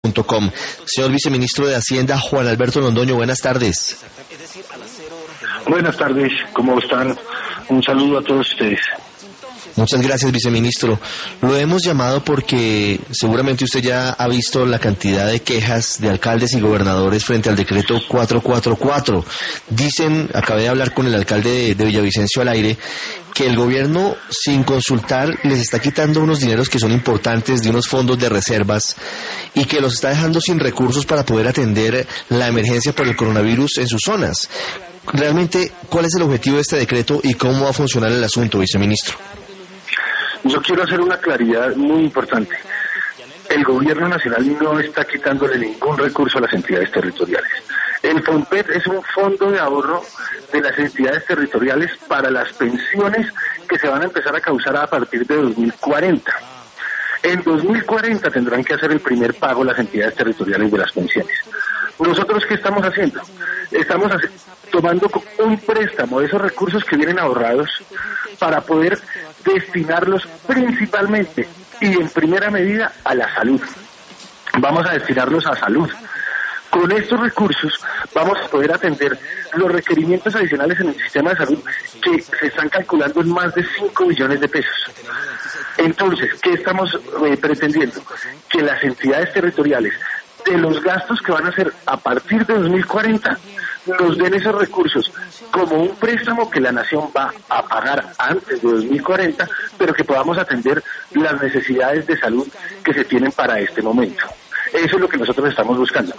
.com. Señor viceministro de Hacienda, Juan Alberto Londoño, buenas tardes. Buenas tardes, ¿cómo están? Un saludo a todos ustedes. Muchas gracias, viceministro. Lo hemos llamado porque seguramente usted ya ha visto la cantidad de quejas de alcaldes y gobernadores frente al decreto 444. Dicen, acabé de hablar con el alcalde de Villavicencio al aire, que el gobierno, sin consultar, les está quitando unos dineros que son importantes de unos fondos de reservas y que los está dejando sin recursos para poder atender la emergencia por el coronavirus en sus zonas. Realmente, ¿cuál es el objetivo de este decreto y cómo va a funcionar el asunto, viceministro? Yo quiero hacer una claridad muy importante. El gobierno nacional no está quitándole ningún recurso a las entidades territoriales. El FONPET es un fondo de ahorro de las entidades territoriales para las pensiones que se van a empezar a causar a partir de 2040. En 2040 tendrán que hacer el primer pago las entidades territoriales de las pensiones. ¿Nosotros qué estamos haciendo? Estamos tomando un préstamo de esos recursos que vienen ahorrados para poder destinarlos principalmente y en primera medida a la salud. Vamos a destinarlos a salud. Con estos recursos vamos a poder atender los requerimientos adicionales en el sistema de salud que se están calculando en más de 5 billones de pesos. Entonces, ¿qué estamos pretendiendo? Que las entidades territoriales, de los gastos que van a hacer a partir de 2040, nos den esos recursos como un préstamo que la nación va a pagar antes de 2040, pero que podamos atender las necesidades de salud que se tienen para este momento. Eso es lo que nosotros estamos buscando.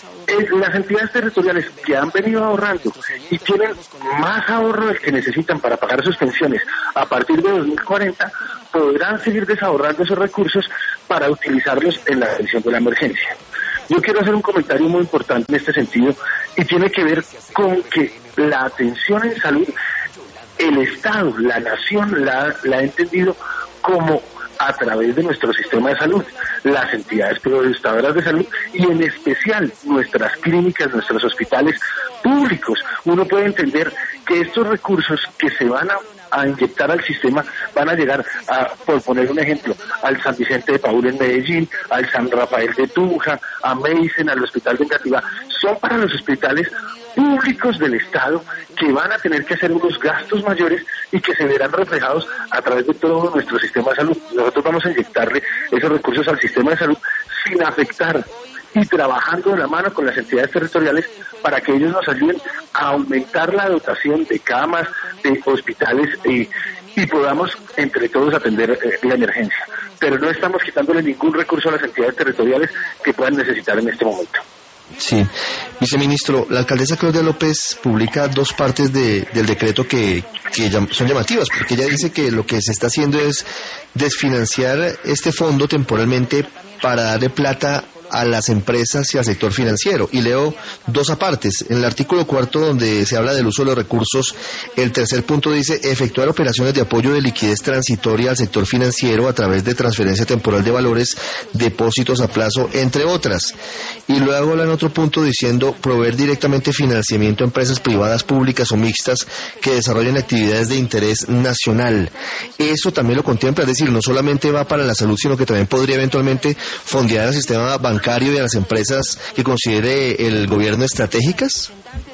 Las entidades territoriales que han venido ahorrando y tienen más ahorro del que necesitan para pagar sus pensiones a partir de 2040, podrán seguir desahorrando esos recursos para utilizarlos en la atención de la emergencia. Yo quiero hacer un comentario muy importante en este sentido y tiene que ver con que la atención en salud, el Estado, la nación la ha entendido como a través de nuestro sistema de salud, las entidades prestadoras de salud y en especial nuestras clínicas, nuestros hospitales públicos. Uno puede entender que estos recursos que se van a inyectar al sistema van a llegar a, por poner un ejemplo, al San Vicente de Paúl en Medellín, al San Rafael de Tunja, a Meisen, al Hospital de Engativá. Son para los hospitales públicos del Estado que van a tener que hacer unos gastos mayores y que se verán reflejados a través de todo nuestro sistema de salud. Nosotros vamos a inyectarle esos recursos al sistema de salud sin afectar y trabajando de la mano con las entidades territoriales para que ellos nos ayuden a aumentar la dotación de camas, de hospitales y podamos entre todos atender la emergencia. Pero no estamos quitándole ningún recurso a las entidades territoriales que puedan necesitar en este momento. Sí. Viceministro, la alcaldesa Claudia López publica dos partes del decreto que son llamativas, porque ella dice que lo que se está haciendo es desfinanciar este fondo temporalmente para darle plata a las empresas y al sector financiero. Y leo dos apartes. En el artículo 4, donde se habla del uso de los recursos, el tercer punto dice: efectuar operaciones de apoyo de liquidez transitoria al sector financiero a través de transferencia temporal de valores, depósitos a plazo, entre otras. Y luego habla en otro punto diciendo: proveer directamente financiamiento a empresas privadas, públicas o mixtas que desarrollen actividades de interés nacional. Eso también lo contempla, es decir, no solamente va para la salud, sino que también podría eventualmente fondear al sistema bancario y a las empresas que considere el gobierno estratégicas.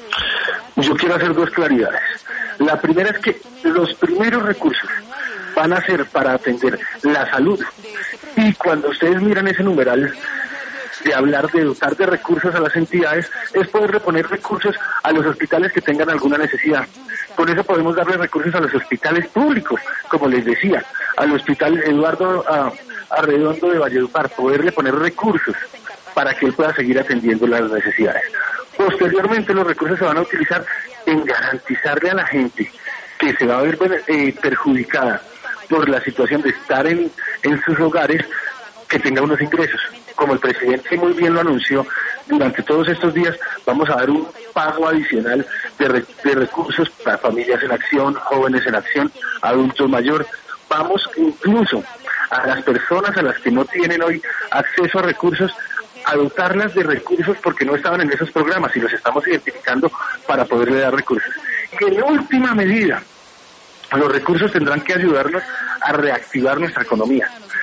Yo quiero hacer dos claridades. La primera es que los primeros recursos van a ser para atender la salud, y cuando ustedes miran ese numeral de hablar de dotar de recursos a las entidades, es poder reponer recursos a los hospitales que tengan alguna necesidad. Con eso podemos darle recursos a los hospitales públicos, como les decía, al Hospital Eduardo Arredondo de Valledupar, poderle poner recursos para que él pueda seguir atendiendo las necesidades. Posteriormente, los recursos se van a utilizar en garantizarle a la gente que se va a ver perjudicada por la situación de estar en sus hogares, que tenga unos ingresos. Como el presidente muy bien lo anunció, durante todos estos días vamos a dar un pago adicional de recursos para familias en acción, jóvenes en acción, adultos mayores. Vamos incluso a las personas a las que no tienen hoy acceso a recursos, a dotarlas de recursos porque no estaban en esos programas, y los estamos identificando para poderle dar recursos. Y en última medida, los recursos tendrán que ayudarnos a reactivar nuestra economía.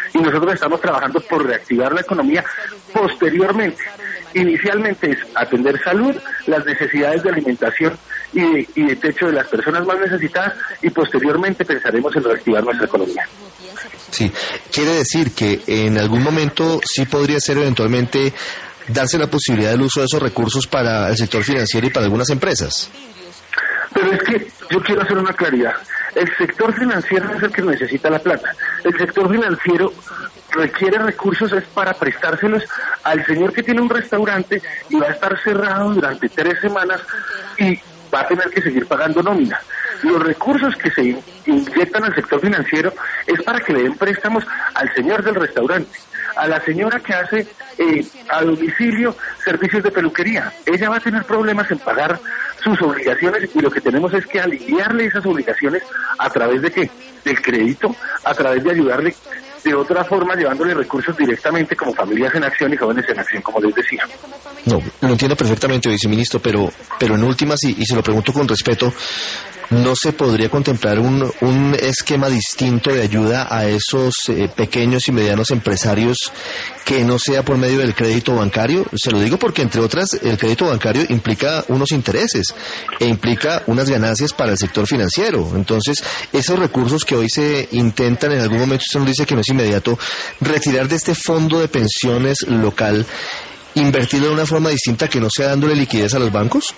Y nosotros estamos trabajando por reactivar la economía posteriormente. Inicialmente es atender salud, las necesidades de alimentación y de techo de las personas más necesitadas, y posteriormente pensaremos en reactivar nuestra economía. Sí, quiere decir que en algún momento sí podría ser eventualmente darse la posibilidad del uso de esos recursos para el sector financiero y para algunas empresas. Pero es que yo quiero hacer una claridad. El sector financiero es el que necesita la plata. El sector financiero requiere recursos es para prestárselos al señor que tiene un restaurante y va a estar cerrado durante 3 semanas y va a tener que seguir pagando nómina. Los recursos que se inyectan al sector financiero es para que le den préstamos al señor del restaurante, a la señora que hace a domicilio servicios de peluquería. Ella va a tener problemas en pagar sus obligaciones, y lo que tenemos es que aliviarle esas obligaciones a través de ¿qué? Del crédito, a través de ayudarle de otra forma, llevándole recursos directamente como Familias en Acción y Jóvenes en Acción, como les decía. No, lo entiendo perfectamente, viceministro, pero en últimas, y se lo pregunto con respeto, ¿no se podría contemplar un esquema distinto de ayuda a esos pequeños y medianos empresarios que no sea por medio del crédito bancario? Se lo digo porque, entre otras, el crédito bancario implica unos intereses e implica unas ganancias para el sector financiero. Entonces, esos recursos que hoy se intentan, en algún momento usted nos dice que no es inmediato, retirar de este fondo de pensiones local, invertirlo de una forma distinta que no sea dándole liquidez a los bancos.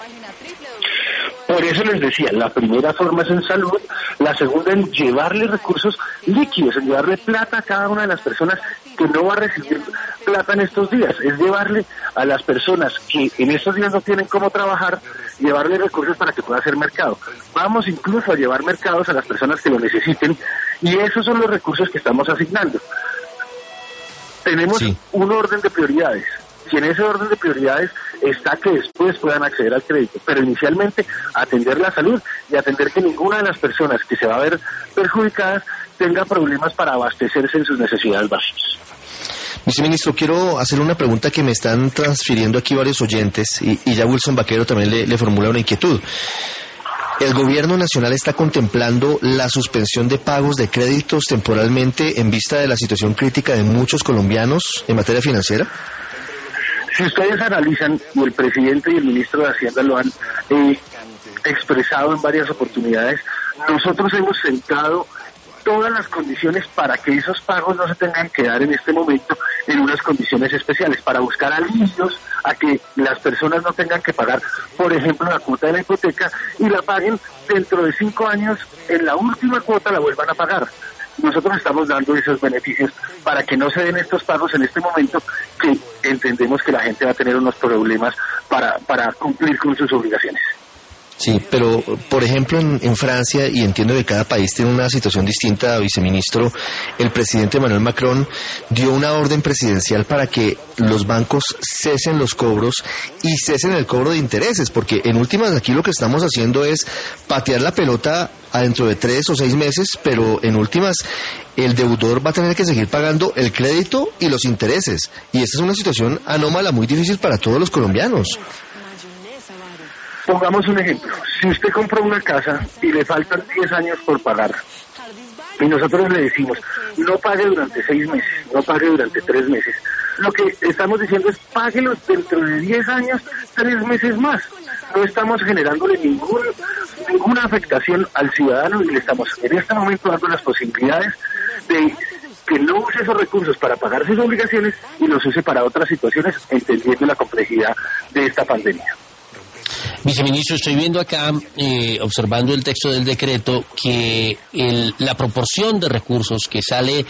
Por eso les decía, la primera forma es en salud, la segunda en llevarle recursos líquidos, en llevarle plata a cada una de las personas que no va a recibir plata en estos días, es llevarle a las personas que en estos días no tienen cómo trabajar, llevarle recursos para que pueda hacer mercado. Vamos incluso a llevar mercados a las personas que lo necesiten, y esos son los recursos que estamos asignando. Tenemos un orden de prioridades. Y en ese orden de prioridades está que después puedan acceder al crédito, pero inicialmente atender la salud y atender que ninguna de las personas que se va a ver perjudicadas tenga problemas para abastecerse en sus necesidades básicas. Viceministro, quiero hacer una pregunta que me están transfiriendo aquí varios oyentes, y ya Wilson Vaquero también le formula una inquietud. ¿El gobierno nacional está contemplando la suspensión de pagos de créditos temporalmente en vista de la situación crítica de muchos colombianos en materia financiera? Si ustedes analizan, y el presidente y el ministro de Hacienda lo han expresado en varias oportunidades, nosotros hemos sentado todas las condiciones para que esos pagos no se tengan que dar en este momento en unas condiciones especiales, para buscar alivios a que las personas no tengan que pagar, por ejemplo, la cuota de la hipoteca, y la paguen dentro de 5 años, en la última cuota la vuelvan a pagar. Nosotros estamos dando esos beneficios para que no se den estos pagos en este momento, que entendemos que la gente va a tener unos problemas para cumplir con sus obligaciones. Sí, pero por ejemplo en Francia, y entiendo que cada país tiene una situación distinta, viceministro, el presidente Emmanuel Macron dio una orden presidencial para que los bancos cesen los cobros y cesen el cobro de intereses, porque en últimas aquí lo que estamos haciendo es patear la pelota adentro de 3 o 6 meses, pero en últimas el deudor va a tener que seguir pagando el crédito y los intereses, y esta es una situación anómala, muy difícil para todos los colombianos. Pongamos un ejemplo. Si usted compró una casa y le faltan 10 años por pagar, y nosotros le decimos, no pague durante 6 meses, no pague durante 3 meses, lo que estamos diciendo es, páguelos dentro de 10 años, 3 meses más. No estamos generándole ninguna afectación al ciudadano, y le estamos en este momento dando las posibilidades de que no use esos recursos para pagar sus obligaciones y los use para otras situaciones, entendiendo la complejidad de esta pandemia. Viceministro, estoy viendo acá, observando el texto del decreto, que la proporción de recursos que sale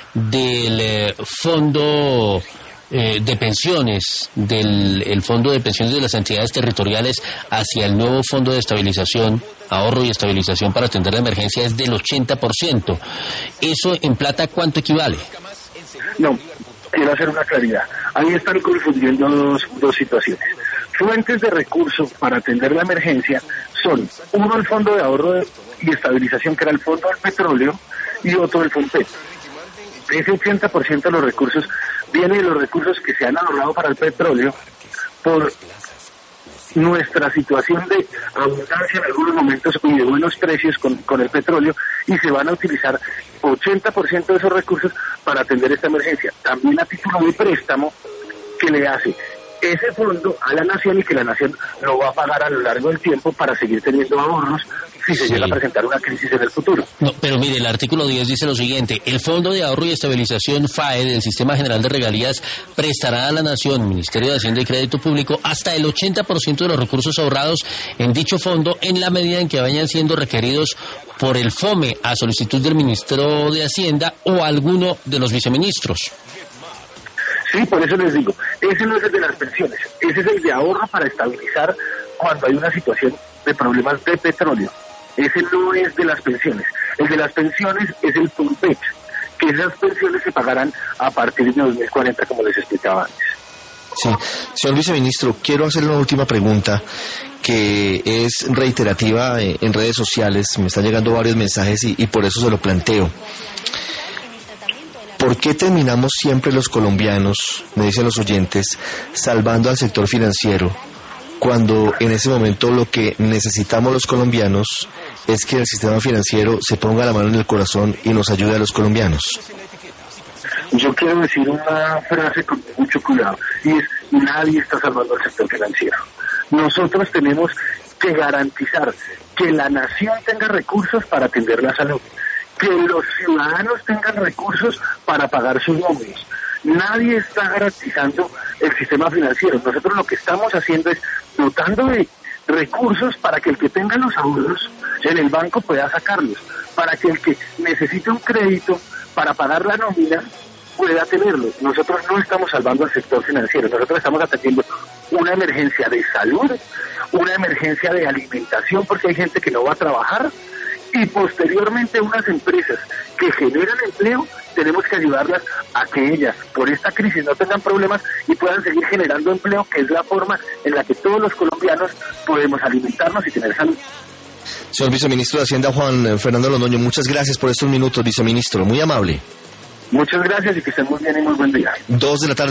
del fondo de pensiones, del fondo de pensiones de las entidades territoriales hacia el nuevo fondo de estabilización, ahorro y estabilización para atender la emergencia es del 80%. ¿Eso en plata cuánto equivale? No, quiero hacer una claridad. Ahí están confundiendo dos situaciones. Fuentes de recursos para atender la emergencia son, uno, el Fondo de Ahorro y Estabilización, que era el Fondo del Petróleo, y otro, el FOMPET. Ese 80% de los recursos viene de los recursos que se han ahorrado para el petróleo por nuestra situación de abundancia en algunos momentos y de buenos precios con el petróleo, y se van a utilizar 80% de esos recursos para atender esta emergencia. También a título de préstamo que le hace ese fondo a la nación, y que la nación lo va a pagar a lo largo del tiempo para seguir teniendo ahorros si se llega a presentar una crisis en el futuro. No, pero mire, el artículo 10 dice lo siguiente: el Fondo de Ahorro y Estabilización FAE del Sistema General de Regalías prestará a la Nación, Ministerio de Hacienda y Crédito Público, hasta el 80% de los recursos ahorrados en dicho fondo en la medida en que vayan siendo requeridos por el FOME a solicitud del Ministro de Hacienda o alguno de los viceministros. Sí, por eso les digo, ese no es el de las pensiones, ese es el de ahorro para estabilizar cuando hay una situación de problemas de petróleo. Ese no es de las pensiones. El de las pensiones es el FOMPET, que esas pensiones se pagarán a partir de 2040, como les explicaba antes. Sí, señor viceministro, quiero hacerle una última pregunta que es reiterativa en redes sociales. Me están llegando varios mensajes y por eso se lo planteo. ¿Por qué terminamos siempre los colombianos, me dicen los oyentes, salvando al sector financiero, cuando en ese momento lo que necesitamos los colombianos es que el sistema financiero se ponga la mano en el corazón y nos ayude a los colombianos? Yo quiero decir una frase con mucho cuidado, y es: nadie está salvando al sector financiero. Nosotros tenemos que garantizar que la nación tenga recursos para atender la salud, que los ciudadanos tengan recursos para pagar sus nóminas. Nadie está garantizando el sistema financiero. Nosotros lo que estamos haciendo es dotando de recursos para que el que tenga los ahorros en el banco pueda sacarlos, para que el que necesite un crédito para pagar la nómina pueda tenerlo. Nosotros no estamos salvando al sector financiero, nosotros estamos atendiendo una emergencia de salud, una emergencia de alimentación, porque hay gente que no va a trabajar, y posteriormente unas empresas que generan empleo, tenemos que ayudarlas a que ellas, por esta crisis, no tengan problemas y puedan seguir generando empleo, que es la forma en la que todos los colombianos podemos alimentarnos y tener salud. Señor viceministro de Hacienda, Juan Fernando Londoño, muchas gracias por estos minutos, viceministro, muy amable. Muchas gracias y que estén muy bien y muy buen día. 2 de la tarde.